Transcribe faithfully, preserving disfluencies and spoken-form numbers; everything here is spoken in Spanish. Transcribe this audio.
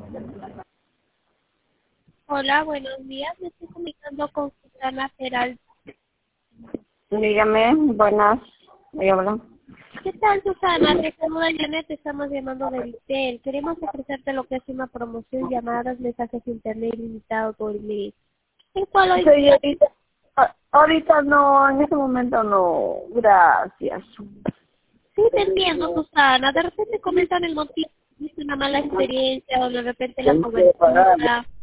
Hola, buenos días. Me estoy comunicando con Susana Peralta. Dígame, buenas, ¿me habla? ¿Qué tal, Susana? Te saluda Janet, te estamos llamando de Vitel. Queremos ofrecerte lo que es una promoción, llamadas, mensajes de internet ilimitado por mes. ¿En cuál hoy? Sí, ahorita, a- ahorita no, en este momento no, gracias. Sí, te entiendo, Susana. De repente comentan el motivo, es una mala experiencia o de repente la cobertura.